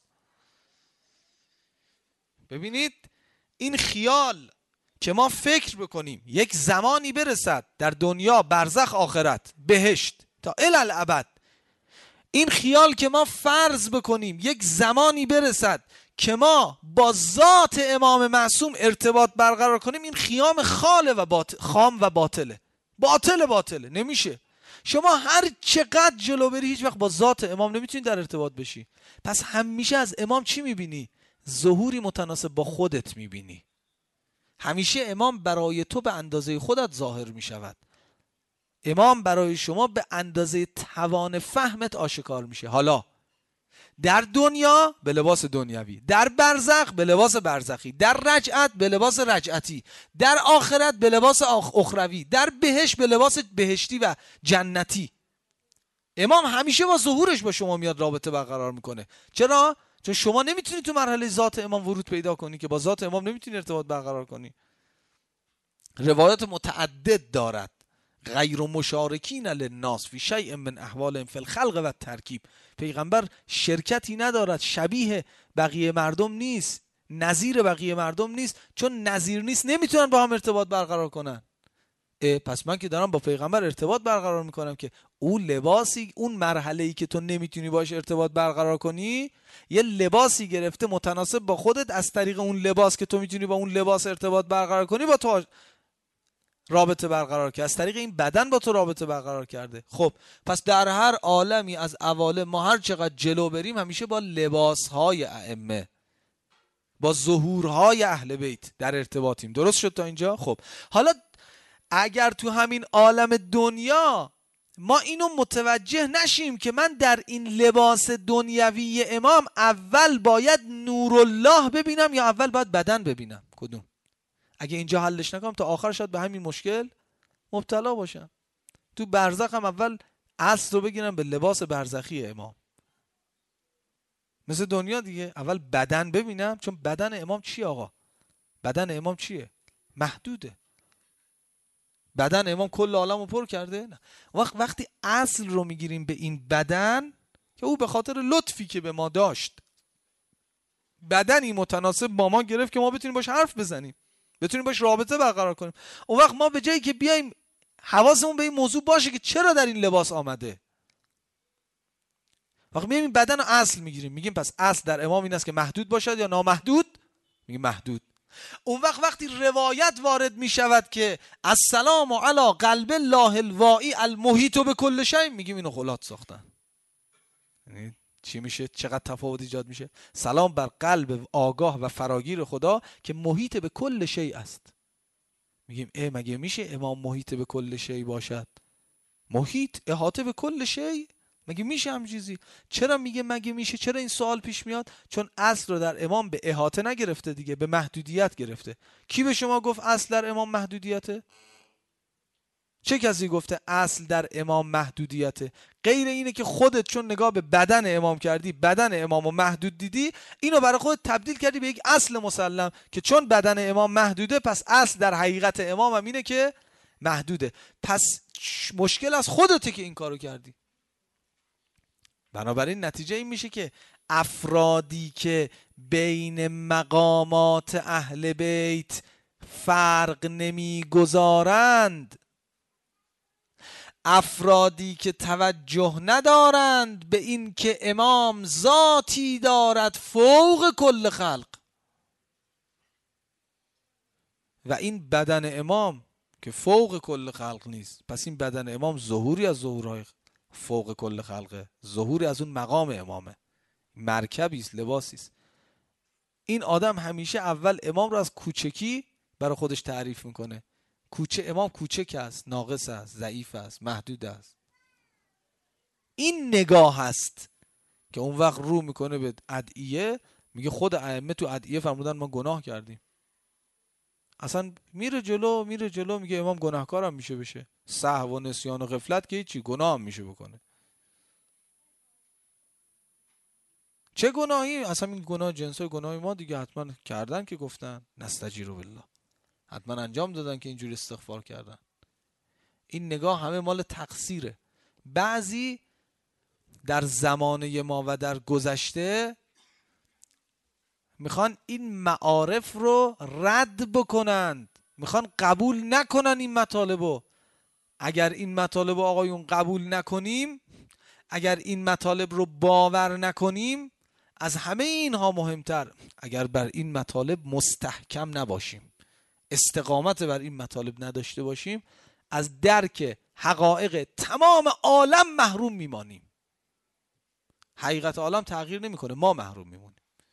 ببینید این خیال که ما فکر بکنیم یک زمانی برسد در دنیا، برزخ، آخرت، بهشت تا الالعبد، این خیال که ما فرض بکنیم یک زمانی برسد که ما با ذات امام معصوم ارتباط برقرار کنیم، این خیام خاله و باطل، خام و باطله، باطل باطله، نمیشه. شما هر چقدر جلو بری هیچ وقت با ذات امام نمیتونی در ارتباط بشی. پس همیشه از امام چی میبینی؟ ظهوری متناسب با خودت میبینی. همیشه امام برای تو به اندازه خودت ظاهر میشود. امام برای شما به اندازه توان فهمت آشکار میشه. حالا در دنیا به لباس دنیوی، در برزخ به لباس برزخی، در رجعت به لباس رجعتی، در آخرت به لباس اخروی، در بهشت به لباس بهشتی و جنتی. امام همیشه با ظهورش با شما میاد رابطه برقرار میکنه. چرا؟ چون شما نمیتونی تو مرحله ذات امام ورود پیدا کنی، که با ذات امام نمیتونی ارتباط برقرار کنی. روایات متعدد دارد، غیر مشارکین للناس فی شیء من احوالهم فی الخلق و الترکیب. پیغمبر شرکتی ندارد، شبیه بقیه مردم نیست، نظیر بقیه مردم نیست. چون نظیر نیست نمیتونن با هم ارتباط برقرار کنن. پس من که دارم با پیغمبر ارتباط برقرار میکنم که اون لباسی، اون مرحله‌ای که تو نمیتونی باش ارتباط برقرار کنی، یه لباسی گرفته متناسب با خودت، از طریق اون لباس که تو میتونی با اون لباس ارتباط برقرار کنی با تو رابطه برقرار کرد، از طریق این بدن با تو رابطه برقرار کرده. خب پس در هر عالمی از عوالم ما هر چقدر جلو بریم همیشه با لباسهای ائمه، با ظهورهای اهل بیت در ارتباطیم. درست شد تا اینجا؟ خب حالا اگر تو همین عالم دنیا ما اینو متوجه نشیم که من در این لباس دنیوی امام اول باید نورالله ببینم یا اول باید بدن ببینم، کدوم؟ اگه اینجا حلش نکنم تا آخر شاید به همین مشکل مبتلا باشم. تو برزخ هم اول اصل رو بگیرم به لباس برزخی امام، مثل دنیا دیگه. اول بدن ببینم، چون بدن امام چیه آقا؟ بدن امام چیه؟ محدوده. بدن امام کل عالم رو پر کرده؟ نه. وقت وقتی اصل رو میگیریم به این بدن که او به خاطر لطفی که به ما داشت بدنی متناسب با ما گرفت که ما بتونیم باش حرف بزنیم، بتونیم باش رابطه برقرار کنیم. اون وقت ما به جایی که بیایم حواسمون به این موضوع باشه که چرا در این لباس آمده، وقتی میایم این بدن رو اصل میگیریم، میگیم پس اصل در امام این است که محدود باشد یا نامحدود؟ میگیم محدود. اون وقت وقتی روایت وارد میشود که السلام علی قلب الله الواعی المحیط بكل شیء، میگیم اینو خلات ساختن. یعنی چی میشه؟ چقدر تفاوت ایجاد میشه؟ سلام بر قلب آگاه و فراگیر خدا که محیط به کل شیء است. میگیم اه مگه میشه امام محیط به کل شیء باشد؟ محیط، احاطه به کل شیء، مگه میشه هم چیزی؟ چرا میگه مگه میشه؟ چرا این سوال پیش میاد؟ چون اصل رو در امام به احاطه نگرفته دیگه، به محدودیت گرفته. کی به شما گفت اصل در امام محدودیته؟ چه کسی گفته اصل در امام محدودیته؟ غیر اینه که خودت چون نگاه به بدن امام کردی، بدن امامو محدود دیدی، اینو برای خودت تبدیل کردی به یک اصل مسلم که چون بدن امام محدوده پس اصل در حقیقت امام هم اینه که محدوده. پس مشکل از خودته که این کارو کردی. بنابراین نتیجه این میشه که افرادی که بین مقامات اهل بیت فرق نمیگذارند، افرادی که توجه ندارند به این که امام ذاتی دارد فوق کل خلق و این بدن امام که فوق کل خلق نیست، پس این بدن امام ظهوری از ظهورهای فوق کل خلقه، ظهوری از اون مقام امامه، مرکبی است، لباسی است. این آدم همیشه اول امام رو از کوچکی برای خودش تعریف میکنه. کوچه امام کوچک است، ناقص است، ضعیف است، محدود است. این نگاه است که اون وقت رو میکنه به ادعیه، میگه خود ائمه تو ادعیه فرمودن ما گناه کردیم. اصلا میره جلو میره جلو میگه امام گناهکارم میشه بشه، سهو و نسیان و غفلت که هیچی، گناه هم میشه بکنه. چه گناهی؟ اصلا این گناه جنسای گناه ما دیگه، حتما کردن که گفتن نستجیروا بالله، حتما انجام دادن که اینجوری استغفار کردن. این نگاه همه مال تقصیره. بعضی در زمانه ما و در گذشته میخوان این معارف رو رد بکنند، میخوان قبول نکنن این مطالبو. اگر این مطالب آقایون قبول نکنیم، اگر این مطالب رو باور نکنیم، از همه اینها مهمتر اگر بر این مطالب مستحکم نباشیم، استقامت بر این مطالب نداشته باشیم، از درک حقایق تمام عالم محروم میمانیم. حقیقت عالم تغییر نمیکنه، ما محروم میمونیم.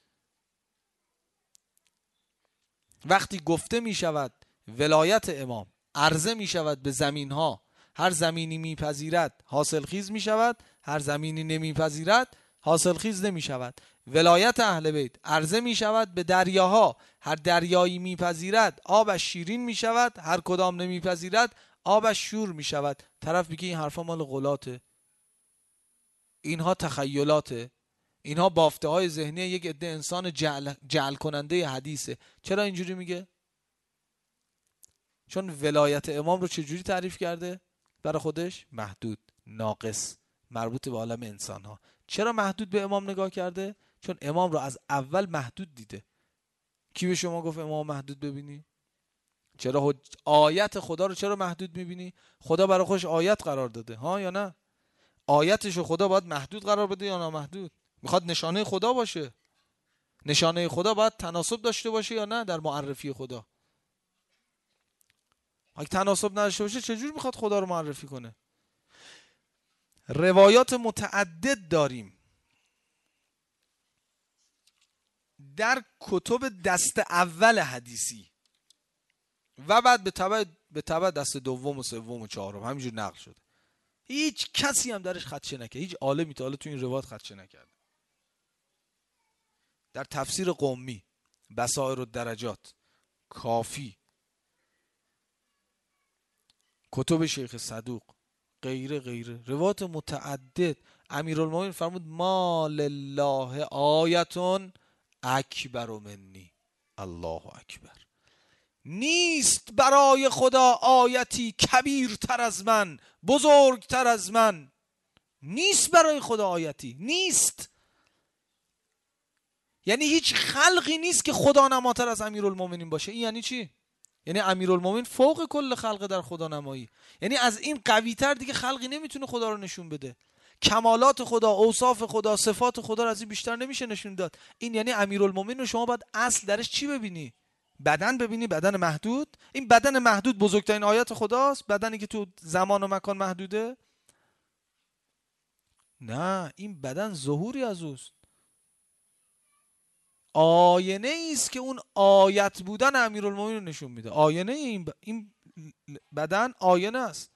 وقتی گفته میشود ولایت امام عرضه میشود به زمین ها، هر زمینی میپذیرد حاصل خیز میشود، هر زمینی نمیپذیرد حاصل خیز نمیشود. ولایت اهل بیت عرضه میشود به دریاها، هر دریایی میپذیرد آبش شیرین میشود، هر کدام نمیپذیرد آبش شور میشود. طرف میگه این حرفا مال غلاته، اینها تخیلاته، اینها بافته های ذهنی یک عده انسان جعل, جعل کننده حدیثه. چرا اینجوری میگه؟ چون ولایت امام رو چجوری تعریف کرده برای خودش؟ محدود، ناقص، مربوط به عالم انسان ها. چرا محدود به امام نگاه کرده؟ چون امام رو از اول محدود دیده. کی به شما گفت امام محدود ببینی؟ چرا حج... آیت خدا رو چرا محدود میبینی؟ خدا برای خودش آیت قرار داده ها یا نه؟ آیتشو خدا باید محدود قرار بده یا نامحدود؟ میخواد نشانه خدا باشه، نشانه خدا باید تناسب داشته باشه یا نه در معرفی خدا؟ اگه تناسب نداشته باشه چجور میخواد خدا رو معرفی کنه؟ روایات متعدد داریم در کتب دست اول حدیثی و بعد به تبع به تبع دست دوم و سوم و چهارم همینجور نقل شده. هیچ کسی هم درش خدشه نکرد، هیچ عالمی تا حالا تو این روایات خدشه نکرد. در تفسیر قمی، بصائر الدرجات، کافی، کتب شیخ صدوق، غیره غیره، روایات متعدد. امیرالمومنین فرمود ما لله آیتون اکبر منی. الله اکبر. نیست برای خدا آیتی کبیرتر از من، بزرگتر از من. نیست برای خدا آیتی، نیست. یعنی هیچ خلقی نیست که خدا نماتر از امیرالمومنین باشه. این یعنی چی؟ یعنی امیرالمومنین فوق کل خلق در خدا نمایی. یعنی از این قوی تر دیگه خلقی نمیتونه خدا رو نشون بده. کمالات خدا، اوصاف خدا، صفات خدا رو از این بیشتر نمیشه نشون داد. این یعنی امیرالمومنین رو شما باید اصل درش چی ببینی؟ بدن ببینی، بدن محدود. این بدن محدود بزرگترین آیات خداست؟ بدنی که تو زمان و مکان محدوده؟ نه، این بدن ظهوری از اوست. آینه ایست که اون آیت بودن امیرالمومنین رو نشون میده. آینه این ب... این بدن آینه است.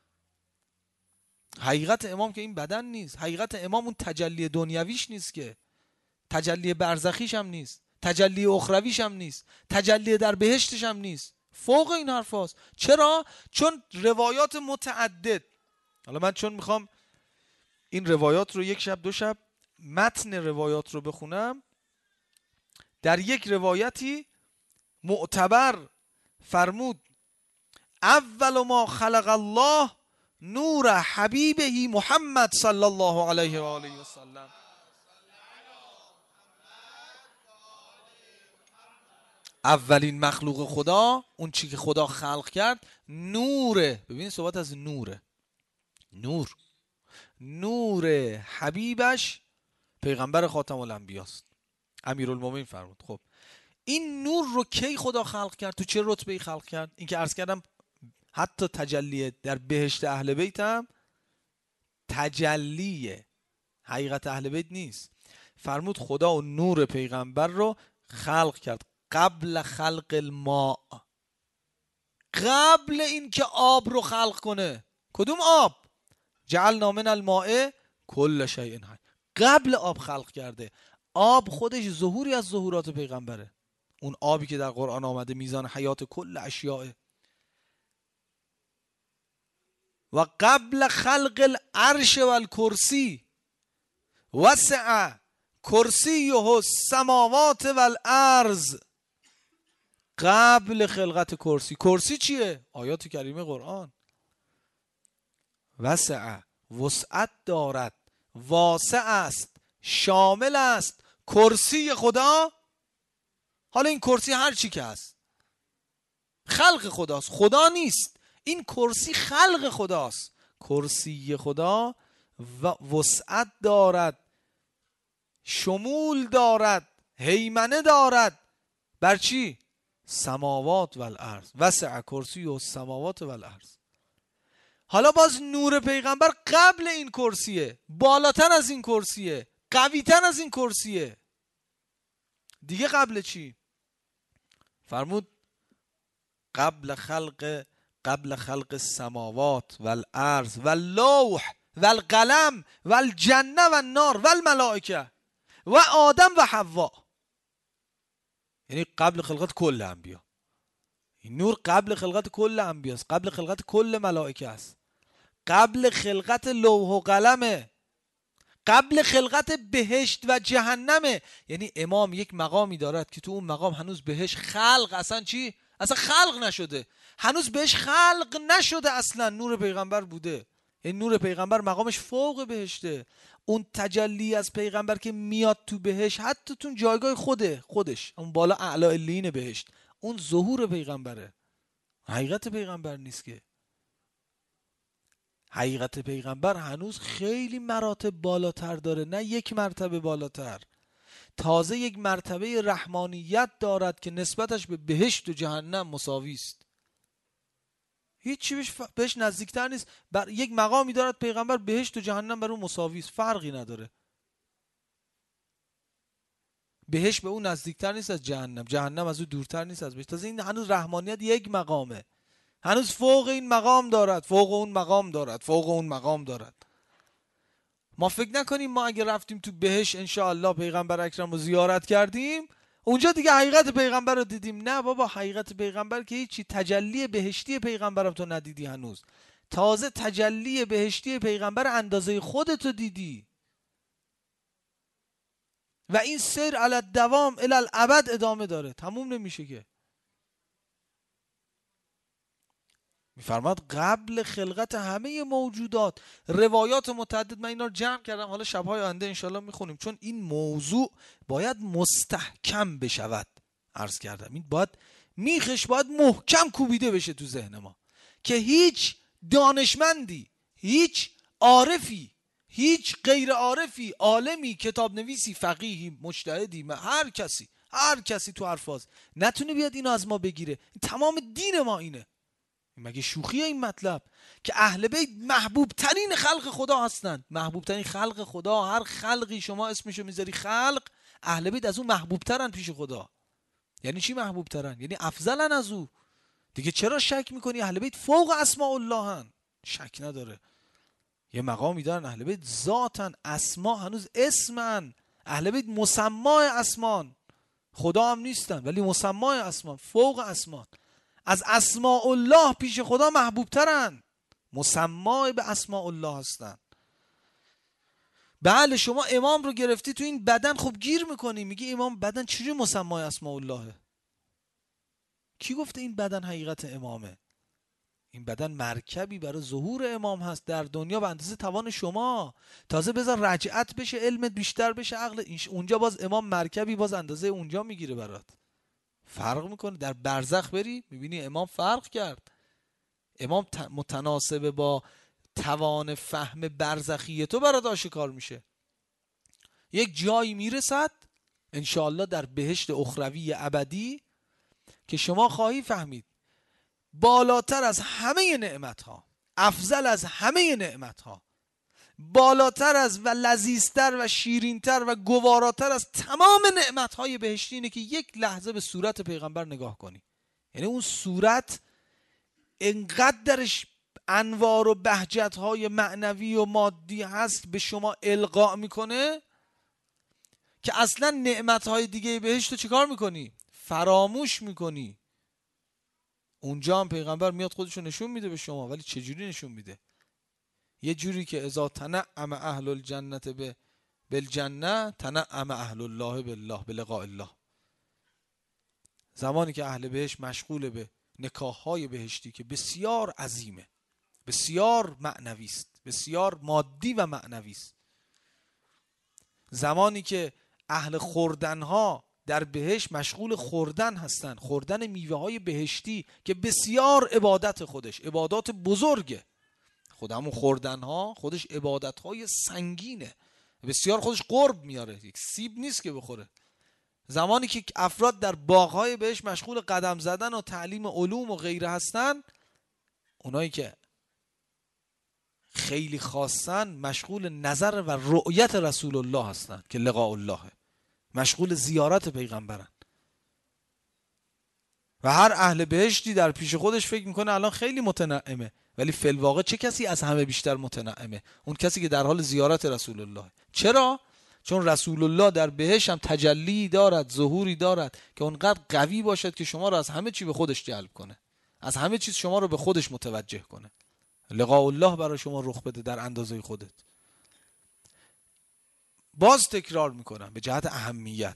حقیقت امام که این بدن نیست. حقیقت امام اون تجلی دنیویش نیست، که تجلی برزخیش هم نیست، تجلی اخرویش هم نیست، تجلی در بهشتش هم نیست. فوق این حرف هاست. چرا؟ چون روایات متعدد. حالا من چون میخوام این روایات رو یک شب دو شب متن روایات رو بخونم، در یک روایتی معتبر فرمود اول ما خلق الله نور حبیبه محمد صلی الله علیه و آله و سلم. اولین مخلوق خدا، اون چی که خدا خلق کرد، نوره. ببین صحبت از نوره. نور نور حبیبش پیغمبر خاتم الانبیاء است. امیرالمومنین فرمود خب این نور رو کی خدا خلق کرد؟ تو چه رتبه‌ای خلق کرد؟ این که عرض کردم حتی تجلی در بهشت اهل بیت هم تجلی حقیقت اهل بیت نیست. فرمود خدا و نور پیغمبر رو خلق کرد قبل خلق الماء، قبل این که آب رو خلق کنه. کدوم آب؟ جعلنا من الماء کل شیء حی. قبل آب خلق کرده. آب خودش ظهوری از ظهورات پیغمبره. اون آبی که در قرآن آمده میزان حیات کل اشیاء. و قبل خلق العرش و الکرسی وسع کرسیه السماوات و الارض. قبل خلقت کرسی. کرسی چیه؟ آیات کریمه قرآن. وسع، وسعت دارد، واسع است، شامل است. کرسی خدا، حالا این کرسی هر چی که هست خلق خداست، خدا نیست. این کرسی خلق خداست. کرسی خدا و وسعت دارد، شمول دارد، هیمنه دارد. بر چی؟ سماوات و الارض. وسع کرسی و السماوات و الارض. حالا باز نور پیغمبر قبل این کرسیه، بالاتر از این کرسیه، قویتر از این کرسیه. دیگه قبل چی؟ فرمود قبل خلق قبل خلق السماوات و الارض و اللوح و القلم و الجنه و النار و الملائکه و آدم و حوا. یعنی قبل خلقت کل انبیا. این نور قبل خلقت کل انبیا است، قبل خلقت کل ملائکه است، قبل خلقت لوح و قلمه، قبل خلقت بهشت و جهنمه. یعنی امام یک مقامی دارد که تو اون مقام هنوز بهش خلق اصلا چی؟ اصلا خلق نشده. هنوز بهش خلق نشده اصلا. نور پیغمبر بوده. این نور پیغمبر مقامش فوق بهشته. اون تجلی از پیغمبر که میاد تو بهشت، حتی تو جایگاه خوده خودش اون بالا اعلی علیین بهشت، اون ظهور پیغمبره. حقیقت پیغمبر نیست که. حقیقت پیغمبر هنوز خیلی مراتب بالاتر داره، نه یک مرتبه بالاتر. تازه یک مرتبه رحمانیت دارد که نسبتش به بهشت و جهنم مساوی است. هیچی بهش, ف... بهش نزدیکتر نیست. بر یک مقامی دارد پیغمبر بهشت و جهنم بر اون مساوی است، فرقی نداره. بهشت به اون نزدیکتر نیست از جهنم، جهنم از اون دورتر نیست از بهشت. تازه این هنوز رحمانیت یک مقامه، هنوز فوق این مقام دارد، فوق اون مقام دارد، فوق اون مقام دارد. ما فکر نکنیم ما اگه رفتیم تو بهشت انشاءالله پیغمبر اکرم رو زیارت کردیم اونجا دیگه حقیقت پیغمبر رو دیدیم. نه بابا، حقیقت پیغمبر که هیچی. تجلی بهشتی پیغمبرم تو ندیدی هنوز. تازه تجلی بهشتی پیغمبر اندازه خودتو دیدی و این سیر علی الدوام الی الابد ادامه داره، تموم نمیشه که. میفرماد قبل خلقت همه موجودات. روایات متعدد، من اینا رو جمع کردم، حالا شبهای آینده انشالله میخونیم، چون این موضوع باید مستحکم بشود. عرض کردم این باید میخش باید محکم کوبیده بشه تو ذهن ما که هیچ دانشمندی، هیچ عارفی، هیچ غیر عارفی، عالمی، کتاب نویسی، فقیهی، مجتهدی، هر کسی هر کسی تو الفاظ نتونه بیاد اینو از ما بگیره. تمام دین ما اینه. مگه شوخیه این مطلب که اهل بیت محبوب ترین خلق خدا هستند؟ محبوب ترین خلق خدا، هر خلقی شما اسمشو میذاری خلق، اهل بیت از اون محبوب ترن پیش خدا. یعنی چی محبوب ترن؟ یعنی افضلن از او. دیگه چرا شک میکنی؟ اهل بیت فوق اسماء الله هن، شک نداره. یه مقامی دارن اهل بیت ذاتن، اسما هنوز اسمن. اهل بیت مسمای اسمان، خدا هم نیستن ولی مسمای اسمان، فوق اسمان. از اسماء الله پیش خدا محبوب ترن، مسمای به اسماء الله هستن. بله شما امام رو گرفتی تو این بدن، خب گیر میکنی، میگی امام بدن چجوری مسمای اسماء اللهه؟ کی گفته این بدن حقیقت امامه؟ این بدن مرکبی برای ظهور امام هست در دنیا به اندازه توان شما. تازه بذار رجعت بشه، علمت بیشتر بشه، عقل اونجا باز امام مرکبی باز اندازه اونجا میگیره برات. فرق میکنه. در برزخ بری میبینی امام فرق کرد. امام متناسب با توان فهم برزخی تو برات آشکار میشه. یک جایی میرسد انشاءالله در بهشت اخروی ابدی که شما خواهی فهمید بالاتر از همه نعمتها، افضل از همه نعمتها، بالاتر از و لذیذتر و شیرینتر و گواراتر از تمام نعمتهای بهشتی اینه که یک لحظه به صورت پیغمبر نگاه کنی. یعنی اون صورت انقدر درش انوار و بهجتهای معنوی و مادی هست به شما القا میکنه که اصلا نعمتهای دیگه بهشت رو چیکار میکنی؟ فراموش میکنی. اونجا هم پیغمبر میاد خودشو نشون میده به شما، ولی چجوری نشون میده؟ یه جوری که اذا تنعم اهل الجنه به بالجنه تنعم اهل الله بالله بلقاء الله. زمانی که اهل بهشت مشغول به نکاحهای بهشتی که بسیار عظیمه، بسیار معنوی است، بسیار مادی و معنوی است، زمانی که اهل خوردنها در بهشت مشغول خوردن هستن، خوردن میوه های بهشتی که بسیار عبادت خودش عبادات بزرگه، خود همون خوردن ها خودش عبادت های سنگینه، بسیار خودش قرب میاره، یک سیب نیست که بخوره. زمانی که افراد در باغهای بهشت مشغول قدم زدن و تعلیم علوم و غیره هستن، اونایی که خیلی خاصن مشغول نظر و رؤیت رسول الله هستن که لقاء الله، مشغول زیارت پیغمبرن. و هر اهل بهشتی در پیش خودش فکر میکنه الان خیلی متنعمه، ولی فی الواقع چه کسی از همه بیشتر متنعمه؟ اون کسی که در حال زیارت رسول الله. چرا؟ چون رسول الله در بهشت هم تجلی دارد، ظهوری دارد که اونقدر قوی باشد که شما رو از همه چی به خودش جلب کنه، از همه چیز شما رو به خودش متوجه کنه. لقاء الله برای شما رخ بده در اندازه خودت. باز تکرار میکنم به جهت اهمیت،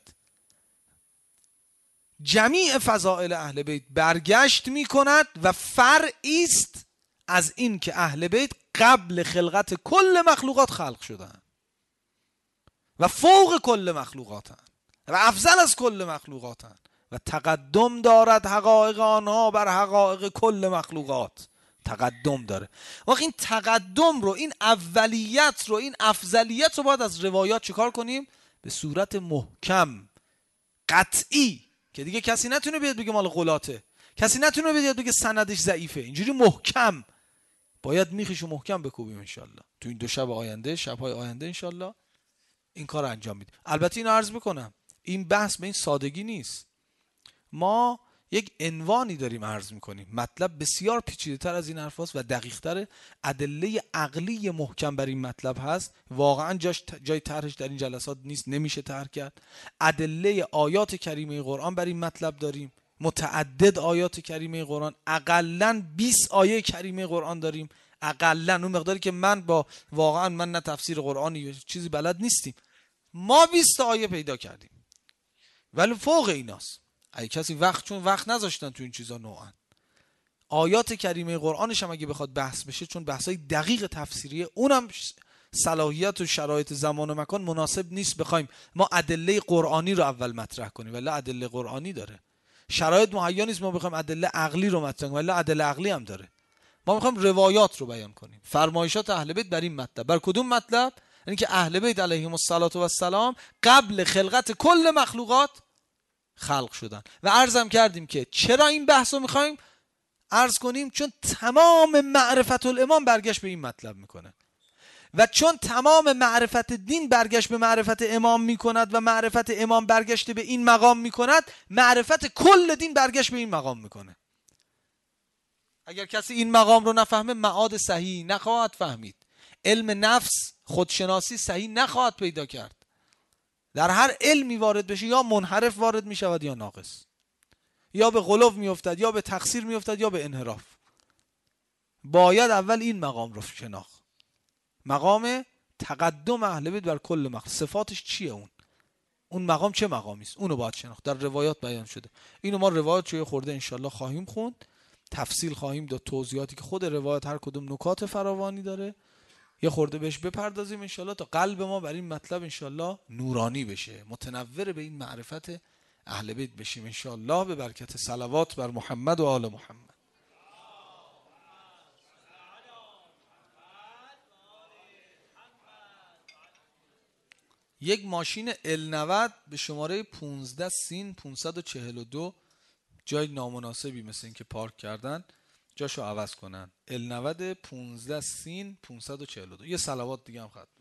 جمیع فضائل اهل بیت برگشت میکند و فرعی است از این که اهل بیت قبل خلقت کل مخلوقات خلق شدن و فوق کل مخلوقاتن و افضل از کل مخلوقاتن و تقدم دارد حقایق آنها بر حقایق کل مخلوقات. تقدم داره. وقتی این تقدم رو، این اولیت رو، این افضلیت رو باید از روایات چیکار کنیم؟ به صورت محکم قطعی که دیگه کسی نتونه بیاد بگه مال غلاته، کسی نتونه بیاد بگه سندش ضعیفه، اینجوری محکم باید میخیشو محکم بکوبیم انشالله. تو این دو شب آینده، شبهای آینده انشالله این کار رو انجام میدیم. البته اینو عرض بکنم این بحث به این سادگی نیست. ما یک عنوانی داریم عرض میکنیم، مطلب بسیار پیچیده تر از این حرف هست و دقیق تره. ادله عقلی محکم بر این مطلب هست، واقعا جاش جای طرحش در این جلسات نیست، نمیشه طرح کرد. ادله آیات کریمه قرآن بر این مطلب داریم، متعدد آیات کریمه قرآن، اقلن بیست آیه کریمه قرآن داریم، اقلن اون مقداری که من با واقعا من نه تفسیر قرآنی چیزی بلد نیستیم، ما بیست آیه پیدا کردیم. ولی فوق ایناست اگه کسی وقت، چون وقت نذاشتن تو این چیزا نوعا، آیات کریمه قرآنش هم اگه بخواد بحث بشه، چون بحثای دقیق تفسیریه، اونم صلاحیت و شرایط زمان و مکان مناسب نیست بخوایم ما ادله قرآنی رو اول مطرح کنیم، ولی ادله قرآنی داره. شرایط مهیا نیست ما بخوایم ادله عقلی رو مطرح کنیم، ولی ادله عقلی هم داره. ما میخوایم روایات رو بیان کنیم، فرمایشات اهل بیت بر این مطلب. بر کدوم مطلب؟ یعنی که اهل بیت علیهم السلام قبل خلقت کل مخلوقات خلق شدن. و عرضم کردیم که چرا این بحث رو میخوایم عرض کنیم، چون تمام معرفت الامام برگشت به این مطلب میکنه و چون تمام معرفت دین برگشت به معرفت امام میکند و معرفت امام برگشت به این مقام میکند، معرفت کل دین برگشت به این مقام میکنه. اگر کسی این مقام رو نفهمه معاد صحیح نخواهد فهمید، علم نفس خودشناسی صحیح نخواهد پیدا کرد. در هر علمی وارد بشه یا منحرف وارد می شود یا ناقص، یا به غلو می افتد یا به تقصیر می افتد یا به انحراف. باید اول این مقام رو شناخت، مقام تقدم اهل بیت بر کل مقام. صفاتش چیه؟ اون اون مقام چه مقامی است؟ اونو باید شناخت. در روایات بیان شده. اینو ما روایات چه خورده انشالله خواهیم خوند، تفصیل خواهیم داد، توضیحاتی که خود روایت هر کدوم نکات فراوانی داره یه خورده بهش بپردازیم انشالله تا قلب ما بر این مطلب انشالله نورانی بشه، متنور به این معرفت اهل بیت بشیم انشالله، به برکت صلوات بر محمد و آل محمد. یک ماشین ال نود به شماره پانزده سین پانصد و چهل و دو جای نامناسبی مثل این که پارک کردن، جاشو عوض کنن. ال نود پانزده سین پانصد و چهل و دو. یه صلوات دیگه هم خط